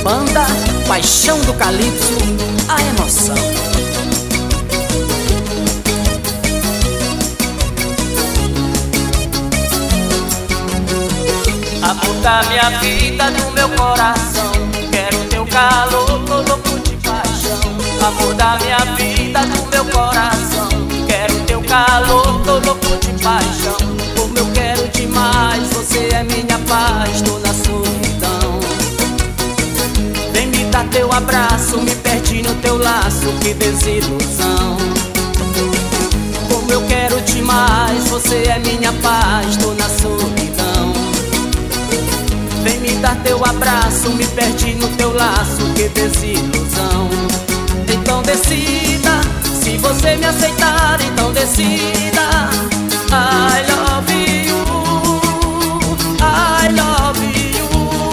Banda Paixão do Calypso, a emoção. Amor da minha vida, do meu coração, quero teu calor, tô louco de paixão. Amor da minha vida, do meu coração, quero teu calor, tô louco de paixão. Como eu quero demais, você é minha paz, tô na solidão. Vem me dar teu abraço, me perdi no teu laço, que desilusão. Como eu quero demais, você é minha paz, tô na solidão. Vem me dar teu abraço, me perdi no teu laço, que desilusão. Então decida, se você me aceitar, então decida. I love you, I love you.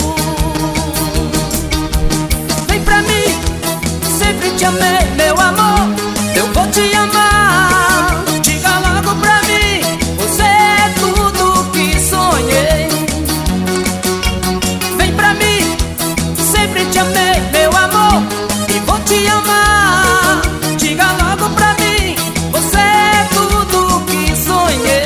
Vem pra mim, sempre te amei, meu amor, eu vou te amar. Diga logo pra mim, você é tudo que sonhei. Vem pra mim, sempre te amei, meu amor, e vou te amar. Diga logo pra mim, você é tudo que sonhei.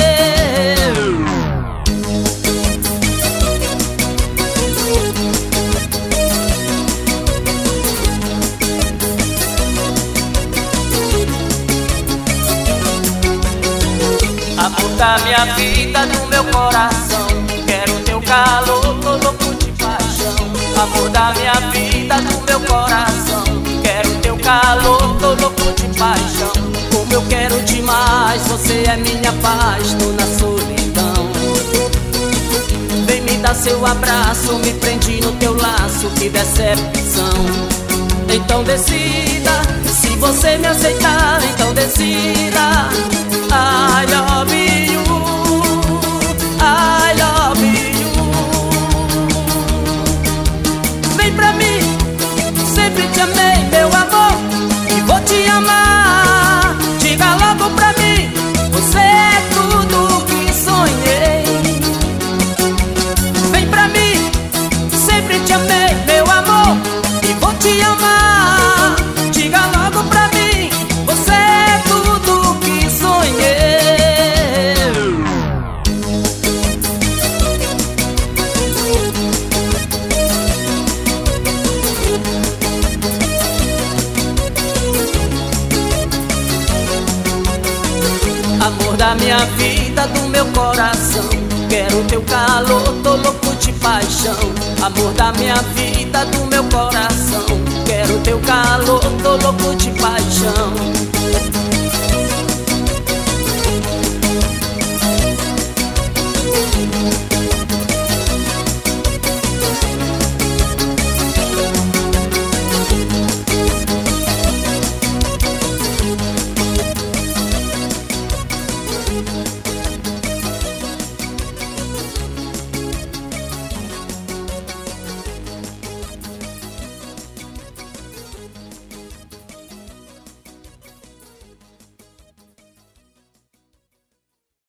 Amor da minha vida, do meu coração, quero teu calor, tô louco de paixão. Amor da minha vida, do meu coração, quero teu calor, tô louco de paixão. Como eu quero demais, você é minha paz, tô na solidão. Vem me dar seu abraço, me prendi no teu laço, que decepção. Então decida, se você me aceitar, então decida. I love you, I love you. Vem pra mim, sempre te amei, meu amor, e vou te amar. Diga logo pra mim, você é tudo que sonhei. Vem pra mim, sempre te amei, meu amor, e vou te amar. Diga logo pra mim, você é tudo que sonhei. Amor da minha vida, do meu coração, quero teu calor, tô louco de paixão. Amor da minha vida, do meu coração, quero teu calor, tô louco de paixão.